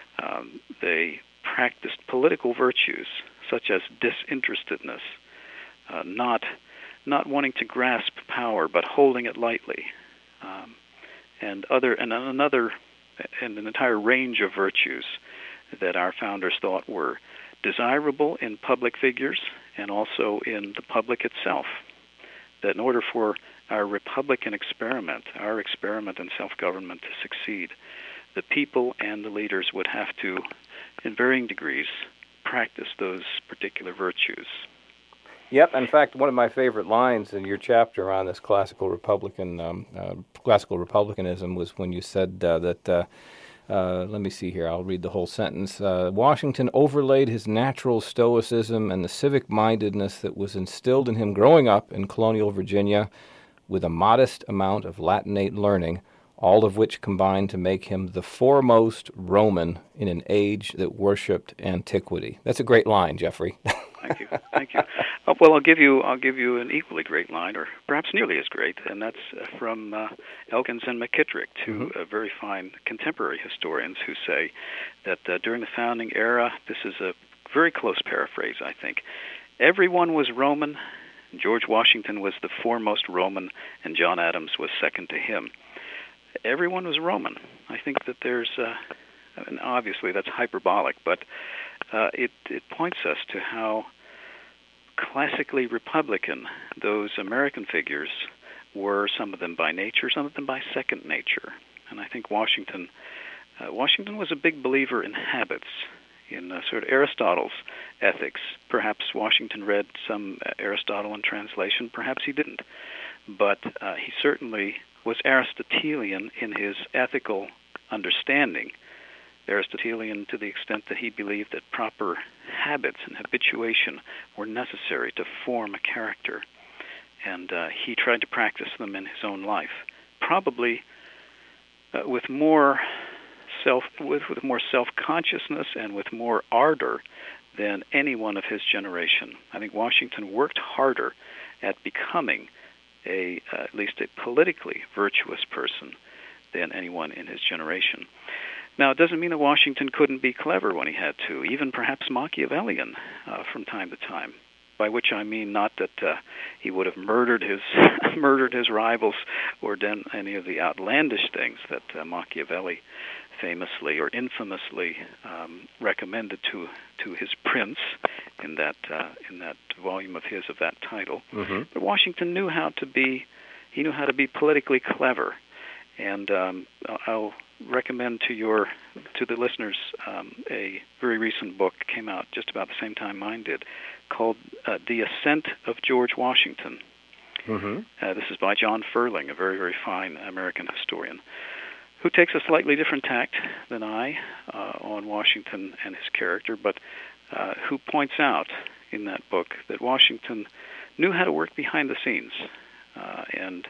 um, they practiced political virtues such as disinterestedness, uh, not not wanting to grasp power but holding it lightly, um, and other and another and an entire range of virtues that our founders thought were desirable in public figures and also in the public itself. That in order for our Republican experiment, our experiment in self-government to succeed, the people and the leaders would have to, in varying degrees, practice those particular virtues. Yep. In fact, one of my favorite lines in your chapter on this classical Republican, um, uh, classical Republicanism was when you said uh, that. Uh, uh, let me see here. I'll read the whole sentence. Uh, Washington overlaid his natural stoicism and the civic mindedness that was instilled in him growing up in colonial Virginia with a modest amount of Latinate learning, all of which combined to make him the foremost Roman in an age that worshipped antiquity. That's a great line, Jeffrey. Thank you, thank you. Oh, well, I'll give you I'll give you an equally great line, or perhaps nearly as great, and that's from uh, Elkins and McKittrick, two mm-hmm. uh, very fine contemporary historians who say that uh, during the founding era, this is a very close paraphrase, I think, everyone was Roman George Washington was the foremost Roman, and John Adams was second to him. Everyone was Roman. I think that there's, uh, and obviously that's hyperbolic, but uh, it, it points us to how classically Republican those American figures were, some of them by nature, some of them by second nature. And I think Washington, uh, Washington was a big believer in habits, in uh, sort of Aristotle's ethics. Perhaps Washington read some Aristotle in translation, perhaps he didn't. But uh, he certainly was Aristotelian in his ethical understanding. Aristotelian to the extent that he believed that proper habits and habituation were necessary to form a character. And uh, he tried to practice them in his own life, probably uh, with more self, with, with more self-consciousness and with more ardor than anyone of his generation. I think Washington worked harder at becoming a, uh, at least a politically virtuous person than anyone in his generation. Now, it doesn't mean that Washington couldn't be clever when he had to, even perhaps Machiavellian uh, from time to time, by which I mean not that uh, he would have murdered his murdered his rivals or done any of the outlandish things that uh, Machiavelli famously or infamously um, recommended to to his prince in that uh, in that volume of his of that title. Mm-hmm. But Washington knew how to be he knew how to be politically clever, and um, I'll recommend to your to the listeners um, a very recent book came out just about the same time mine did, called uh, The Ascent of George Washington. Mm-hmm. Uh, this is by John Ferling, a very, very fine American historian, who takes a slightly different tact than I uh, on Washington and his character, but uh, who points out in that book that Washington knew how to work behind the scenes. Uh, and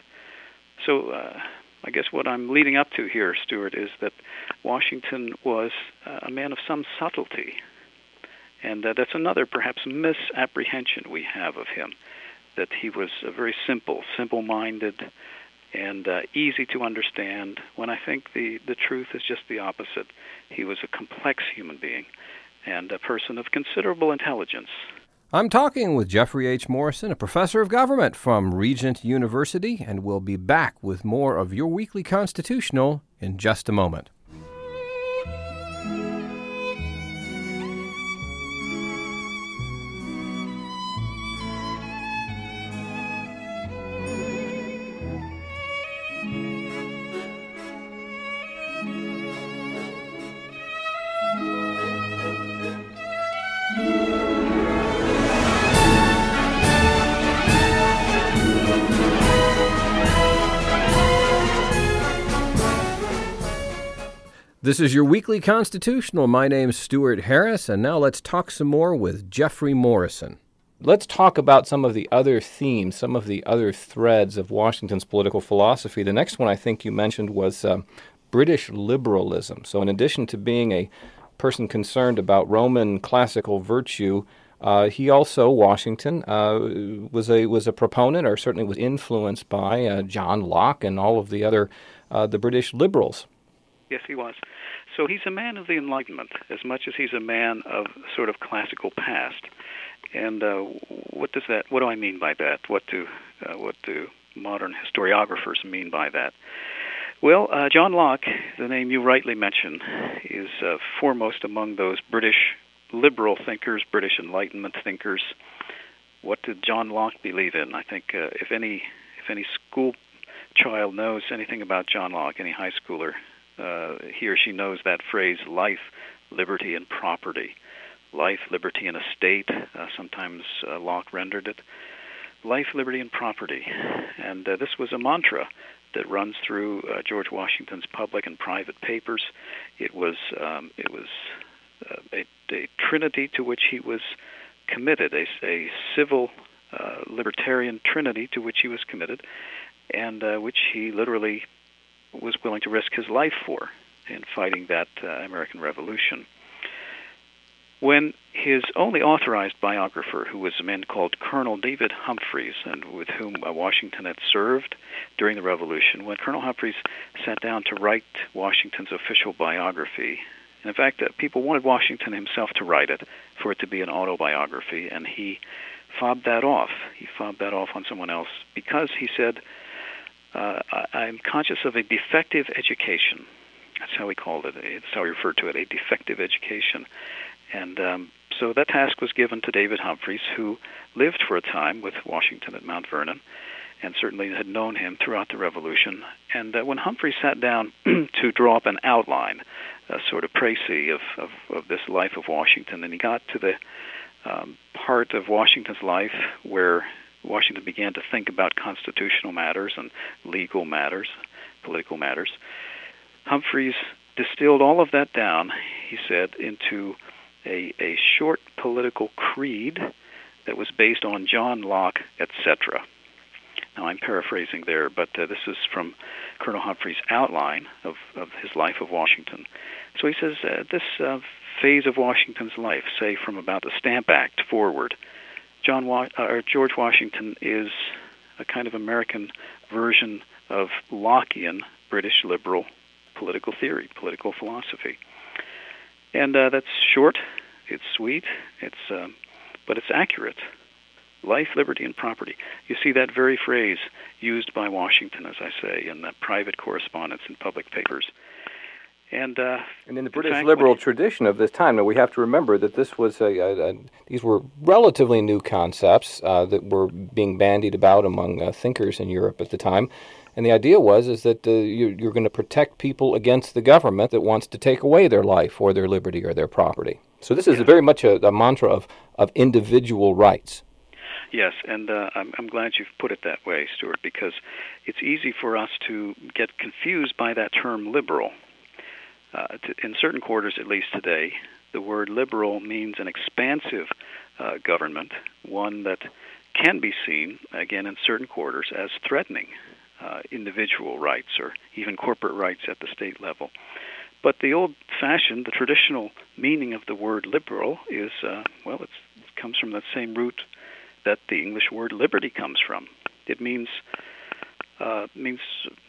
so uh, I guess what I'm leading up to here, Stuart, is that Washington was uh, a man of some subtlety. And uh, that's another perhaps misapprehension we have of him, that he was a very simple, simple-minded, and uh, easy to understand, when I think the, the truth is just the opposite. He was a complex human being and a person of considerable intelligence. I'm talking with Jeffrey H. Morrison, a professor of government from Regent University, and we'll be back with more of your Weekly Constitutional in just a moment. This is your Weekly Constitutional. My name's Stuart Harris, and now let's talk some more with Jeffrey Morrison. Let's talk about some of the other themes, some of the other threads of Washington's political philosophy. The next one I think you mentioned was uh, British liberalism. So in addition to being a person concerned about Roman classical virtue, uh, he also, Washington, uh, was a was a proponent, or certainly was influenced by uh, John Locke and all of the other uh, the British liberals. Yes, he was. So he's a man of the Enlightenment as much as he's a man of sort of classical past. And uh, what does that? What do I mean by that? What do uh, what do modern historiographers mean by that? Well, uh, John Locke, the name you rightly mentioned, is uh, foremost among those British liberal thinkers, British Enlightenment thinkers. What did John Locke believe in? I think uh, if any if any school child knows anything about John Locke, any high schooler, Uh, he or she knows that phrase, life, liberty, and property. Life, liberty, and estate, uh, sometimes uh, Locke rendered it. Life, liberty, and property. And uh, this was a mantra that runs through uh, George Washington's public and private papers. It was um, it was uh, a, a trinity to which he was committed, a, a civil uh, libertarian trinity to which he was committed, and uh, which he literally was willing to risk his life for in fighting that uh, American Revolution. When his only authorized biographer, who was a man called Colonel David Humphreys, and with whom uh, Washington had served during the Revolution, when Colonel Humphreys sat down to write Washington's official biography, and in fact, uh, people wanted Washington himself to write it, for it to be an autobiography, and he fobbed that off. He fobbed that off on someone else because he said, uh, I'm conscious of a defective education. That's how he called it. That's how he referred to it, a defective education. And um, so that task was given to David Humphreys, who lived for a time with Washington at Mount Vernon, and certainly had known him throughout the Revolution. And uh, when Humphreys sat down to draw up an outline, a sort of précis of, of, of this life of Washington, and he got to the um, part of Washington's life where Washington began to think about constitutional matters and legal matters, political matters, Humphreys distilled all of that down, he said, into a, a short political creed that was based on John Locke, et cetera. Now, I'm paraphrasing there, but uh, this is from Colonel Humphreys' outline of, of his life of Washington. So he says, uh, this uh, phase of Washington's life, say from about the Stamp Act forward, John Wa- uh, or George Washington is a kind of American version of Lockean British liberal political theory, political philosophy. And uh, that's short, it's sweet, it's um, but it's accurate. Life, liberty, and property. You see that very phrase used by Washington, as I say, in the private correspondence in public papers. And uh, and in the British in fact, liberal he, tradition of this time, now we have to remember that this was a, a, a these were relatively new concepts uh, that were being bandied about among uh, thinkers in Europe at the time. And the idea was is that uh, you, you're going to protect people against the government that wants to take away their life or their liberty or their property. So this is yes. very much a, a mantra of, of individual rights. Yes, and uh, I'm, I'm glad you've put it that way, Stuart, because it's easy for us to get confused by that term liberal. Uh, to, in certain quarters, at least today, the word liberal means an expansive uh, government, one that can be seen, again, in certain quarters as threatening uh, individual rights or even corporate rights at the state level. But the old-fashioned, the traditional meaning of the word liberal is, uh, well, it's, it comes from that same root that the English word liberty comes from. It means uh, means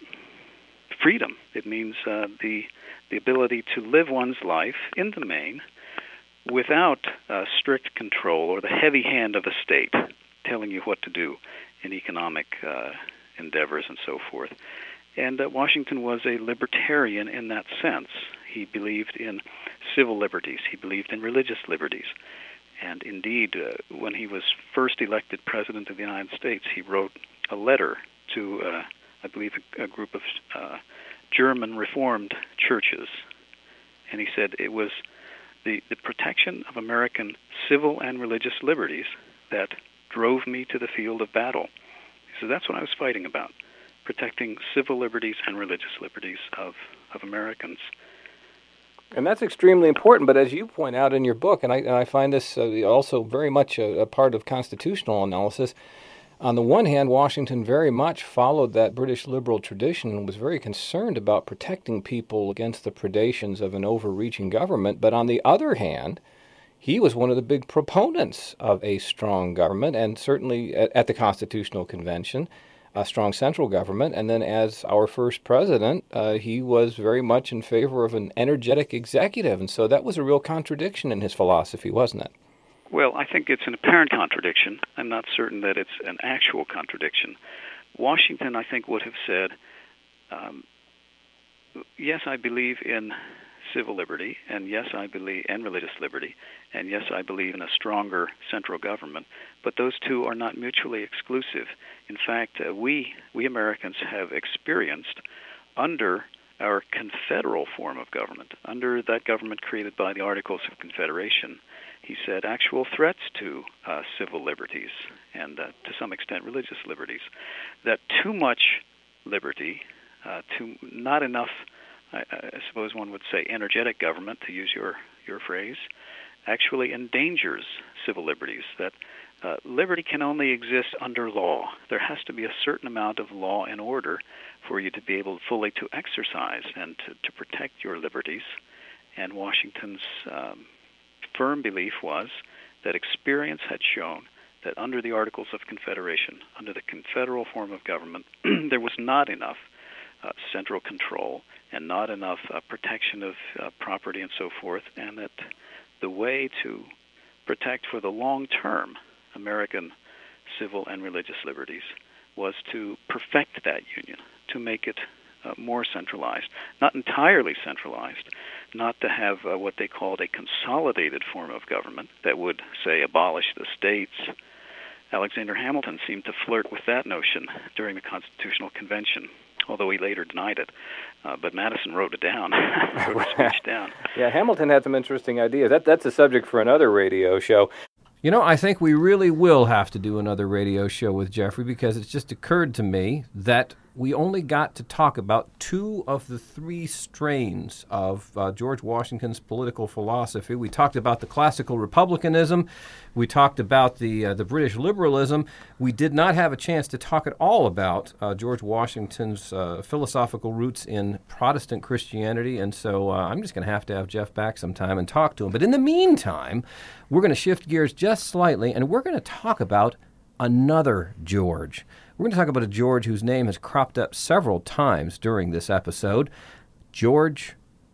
freedom. It means uh, the the ability to live one's life in the main without uh, strict control or the heavy hand of the state telling you what to do in economic uh, endeavors and so forth. And uh, Washington was a libertarian in that sense. He believed in civil liberties. He believed in religious liberties. And indeed, uh, when he was first elected President of the United States, he wrote a letter to, uh, I believe, a, a group of uh, German Reformed churches. And he said it was the, the protection of American civil and religious liberties that drove me to the field of battle. He said that's what I was fighting about, protecting civil liberties and religious liberties of, of Americans. And that's extremely important, but as you point out in your book, and I, and I find this uh, also very much a, a part of constitutional analysis, on the one hand, Washington very much followed that British liberal tradition and was very concerned about protecting people against the predations of an overreaching government, but on the other hand, he was one of the big proponents of a strong government, and certainly at, at the Constitutional Convention, a strong central government, and then as our first president, uh, he was very much in favor of an energetic executive, and so that was a real contradiction in his philosophy, wasn't it? Well, I think it's an apparent contradiction. I'm not certain that it's an actual contradiction. Washington, I think, would have said, um, yes, I believe in civil liberty, and yes, I believe in religious liberty, and yes, I believe in a stronger central government, but those two are not mutually exclusive. In fact, uh, we we Americans have experienced under our confederal form of government, under that government created by the Articles of Confederation, he said, actual threats to uh, civil liberties and uh, to some extent religious liberties, that too much liberty, uh, too not enough, I, I suppose one would say, energetic government, to use your, your phrase, actually endangers civil liberties, that uh, liberty can only exist under law. There has to be a certain amount of law and order for you to be able fully to exercise and to, to protect your liberties. And Washington's um, firm belief was that experience had shown that under the Articles of Confederation, under the confederal form of government, there was not enough uh, central control and not enough uh, protection of uh, property and so forth, and that the way to protect for the long term American civil and religious liberties was to perfect that union, to make it uh, more centralized, not entirely centralized, not to have uh, what they called a consolidated form of government that would, say, abolish the states. Alexander Hamilton seemed to flirt with that notion during the Constitutional Convention, although he later denied it. Uh, but Madison wrote it down, wrote his speech down. Yeah, Hamilton had some interesting ideas. That, that's a subject for another radio show. You know, I think we really will have to do another radio show with Jeffrey, because it's just occurred to me that we only got to talk about two of the three strains of uh, George Washington's political philosophy. We talked about the classical republicanism. We talked about the uh, the British liberalism. We did not have a chance to talk at all about uh, George Washington's uh, philosophical roots in Protestant Christianity, and so uh, I'm just going to have to have Jeff back sometime and talk to him. But in the meantime, we're going to shift gears just slightly, and we're going to talk about another George. We're going to talk about a George whose name has cropped up several times during this episode, George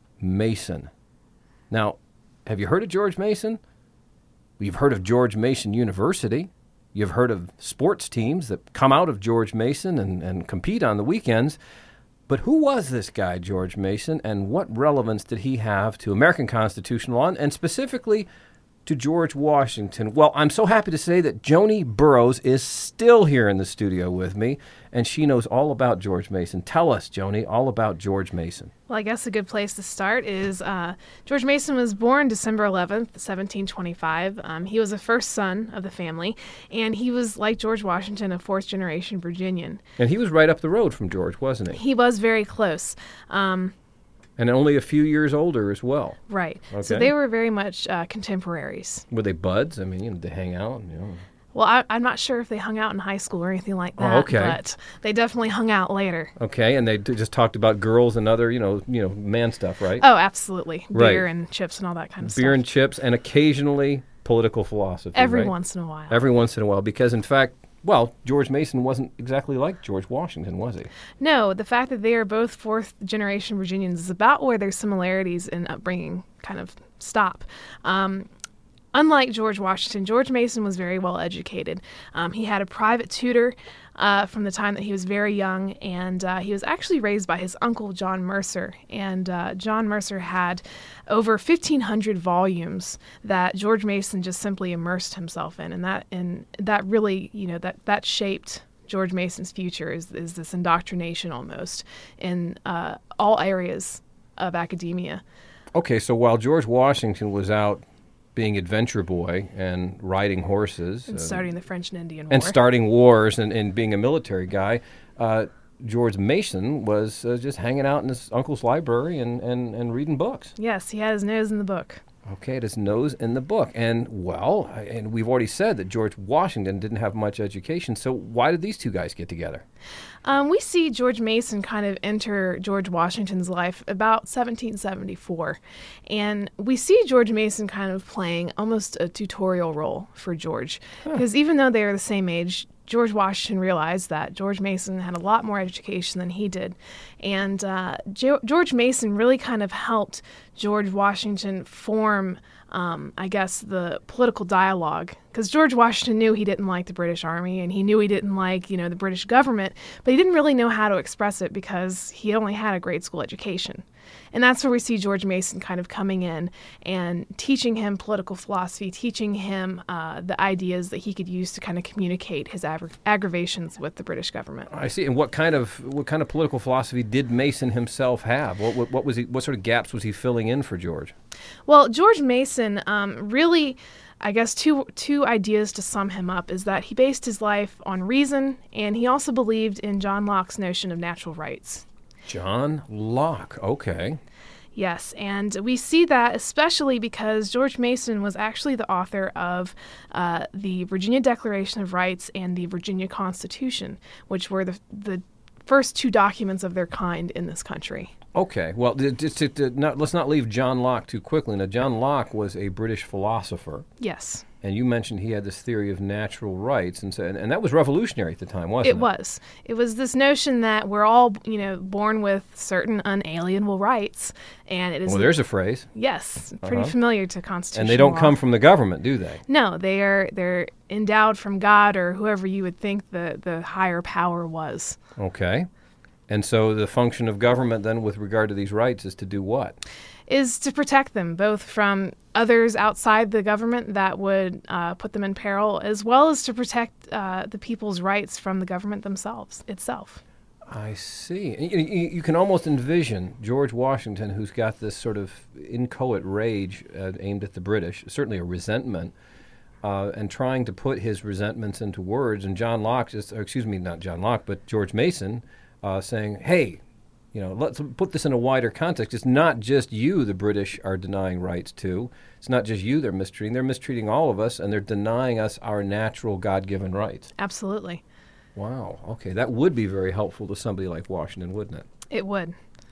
Mason. Now, have you heard of George Mason? You've heard of George Mason University. You've heard of sports teams that come out of George Mason and, and compete on the weekends. But who was this guy, George Mason, and what relevance did he have to American constitutional law, and specifically to George Washington? Well, I'm so happy to say that Joni Burrows is still here in the studio with me, and she knows all about George Mason. Tell us, Joni, all about George Mason. Well, I guess a good place to start is uh, George Mason was born December eleventh, seventeen twenty-five. Um, he was the first son of the family, and he was, like George Washington, a fourth-generation Virginian. And he was right up the road from George, wasn't he? He was very close. Um, And only a few years older as well. Right. Okay. So they were very much uh, contemporaries. Were they buds? I mean, you know, they hang out. You know. Well, I, I'm not sure if they hung out in high school or anything like that. Oh, okay. But they definitely hung out later. Okay, and they d- just talked about girls and other, you know, you know, man stuff, right? Oh, absolutely. Right. Beer and chips and all that kind of stuff. Beer and chips, and occasionally political philosophy. Every right? once in a while. Every once in a while, because in fact, well, George Mason wasn't exactly like George Washington, was he? No, the fact that they are both fourth-generation Virginians is about where their similarities in upbringing kind of stop. Um, unlike George Washington, George Mason was very well educated. Um, he had a private tutor uh, from the time that he was very young, and uh, he was actually raised by his uncle, John Mercer. And uh, John Mercer had over fifteen hundred volumes that George Mason just simply immersed himself in, and that and that really, you know, that that shaped George Mason's future. Is is this indoctrination almost in uh, all areas of academia. Okay, so while George Washington was out being adventure boy and riding horses. And uh, starting the French and Indian War. And starting wars and, and being a military guy, uh, George Mason was uh, just hanging out in his uncle's library and, and, and reading books. Yes, he had his nose in the book. Okay, had his nose in the book. And, well, and we've already said that George Washington didn't have much education, so why did these two guys get together? Um, we see George Mason kind of enter George Washington's life about seventeen seventy-four. And we see George Mason kind of playing almost a tutorial role for George. Because huh. even though they are the same age, George Washington realized that George Mason had a lot more education than he did. And uh, jo- George Mason really kind of helped George Washington form, um, I guess, the political dialogue. Because George Washington knew he didn't like the British Army, and he knew he didn't like, you know, the British government, but he didn't really know how to express it because he only had a grade school education. And that's where we see George Mason kind of coming in and teaching him political philosophy, teaching him uh, the ideas that he could use to kind of communicate his aggra- aggravations with the British government. I see. And what kind of what kind of political philosophy did Mason himself have? What what, what was he? What sort of gaps was he filling in for George? Well, George Mason um, really, I guess, two two ideas to sum him up is that he based his life on reason, and he also believed in John Locke's notion of natural rights. John Locke, okay. Yes, and we see that especially because George Mason was actually the author of uh, the Virginia Declaration of Rights and the Virginia Constitution, which were the the first two documents of their kind in this country. Okay, well, just to, to not, let's not leave John Locke too quickly. Now, John Locke was a British philosopher. Yes. And you mentioned he had this theory of natural rights, and so, and, and that was revolutionary at the time, wasn't it? It was. It was this notion that we're all, you know, born with certain unalienable rights, and it is. Well, there's a phrase. Yes, pretty Uh-huh. familiar to constitutional And they don't law. come from the government, do they? No, they are. They're endowed from God or whoever you would think the the higher power was. Okay. And so the function of government then with regard to these rights is to do what? Is to protect them both from others outside the government that would uh, put them in peril, as well as to protect uh, the people's rights from the government themselves itself. I see. You, you, you can almost envision George Washington, who's got this sort of inchoate rage uh, aimed at the British, certainly a resentment, uh, and trying to put his resentments into words. And John Locke, just, or excuse me, not John Locke, but George Mason, uh, saying, hey, you know, let's put this in a wider context. It's not just you the British are denying rights to. It's not just you they're mistreating. They're mistreating all of us, and they're denying us our natural God-given rights. Absolutely. Wow. Okay, that would be very helpful to somebody like Washington, wouldn't it? It would.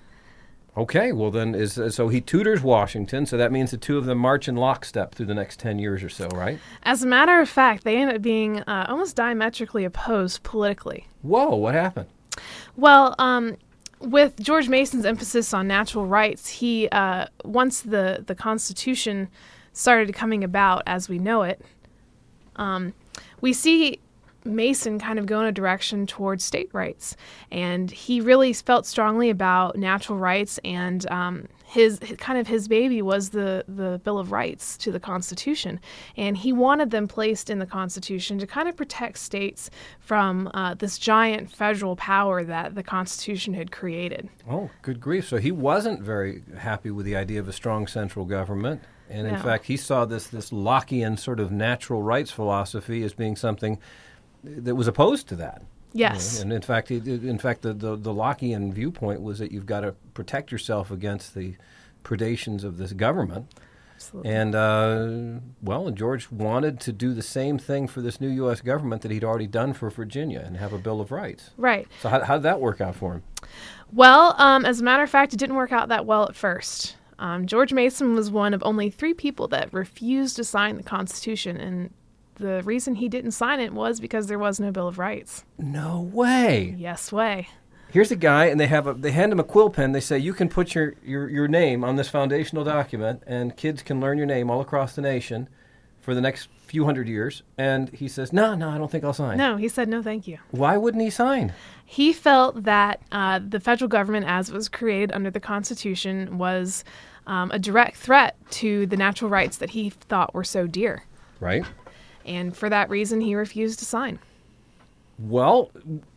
Okay, well then, is uh, so he tutors Washington, so that means the two of them march in lockstep through the next ten years or so, right? As a matter of fact, they end up being uh, almost diametrically opposed politically. Whoa, what happened? Well, um, with George Mason's emphasis on natural rights, he uh, once the, the Constitution started coming about as we know it, um, we see Mason kind of go in a direction towards state rights, and he really felt strongly about natural rights, and um, his, his kind of his baby was the the Bill of Rights to the Constitution, and he wanted them placed in the Constitution to kind of protect states from uh, this giant federal power that the Constitution had created. Oh, good grief. So he wasn't very happy with the idea of a strong central government, and in No. fact he saw this, this Lockean sort of natural rights philosophy as being something that was opposed to that. Yes. And in fact, he, in fact, the, the, the Lockean viewpoint was that you've got to protect yourself against the predations of this government. Absolutely. And, uh, well, George wanted to do the same thing for this new U S government that he'd already done for Virginia and have a Bill of Rights. Right. So how, how did that work out for him? Well, um, as a matter of fact, it didn't work out that well at first. Um, George Mason was one of only three people that refused to sign the Constitution, and the reason he didn't sign it was because there was no Bill of Rights. No way. Yes way. Here's a guy, and they have a, they hand him a quill pen. They say, you can put your, your, your name on this foundational document, and kids can learn your name all across the nation for the next few hundred years. And he says, no, no, I don't think I'll sign. No, he said no thank you. Why wouldn't he sign? He felt that uh, the federal government, as it was created under the Constitution, was um, a direct threat to the natural rights that he thought were so dear. Right. And for that reason, he refused to sign. Well,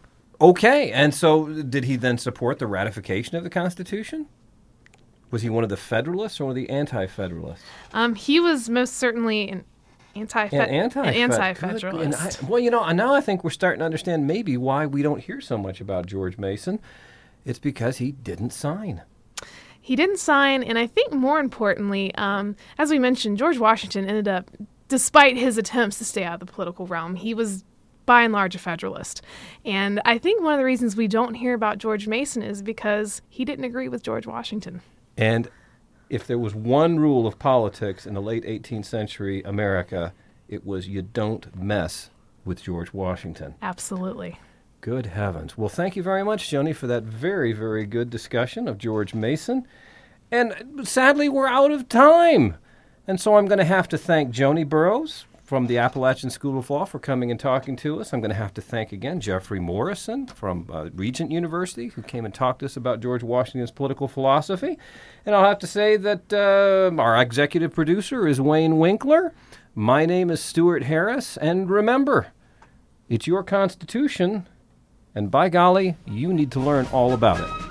okay. And so did he then support the ratification of the Constitution? Was he one of the Federalists or one of the Anti-Federalists? Um, he was most certainly an anti An anti an anti-federalist. Well, you know, now I think we're starting to understand maybe why we don't hear so much about George Mason. It's because he didn't sign. He didn't sign, and I think more importantly, um, as we mentioned, George Washington ended up, despite his attempts to stay out of the political realm, he was by and large a Federalist. And I think one of the reasons we don't hear about George Mason is because he didn't agree with George Washington. And if there was one rule of politics in the late eighteenth century America, it was you don't mess with George Washington. Absolutely. Good heavens. Well, thank you very much, Joni, for that very, very good discussion of George Mason. And sadly, we're out of time. And so I'm going to have to thank Joni Burroughs from the Appalachian School of Law for coming and talking to us. I'm going to have to thank again Jeffrey Morrison from uh, Regent University, who came and talked to us about George Washington's political philosophy. And I'll have to say that uh, our executive producer is Wayne Winkler. My name is Stuart Harris. And remember, it's your Constitution, and by golly, you need to learn all about it.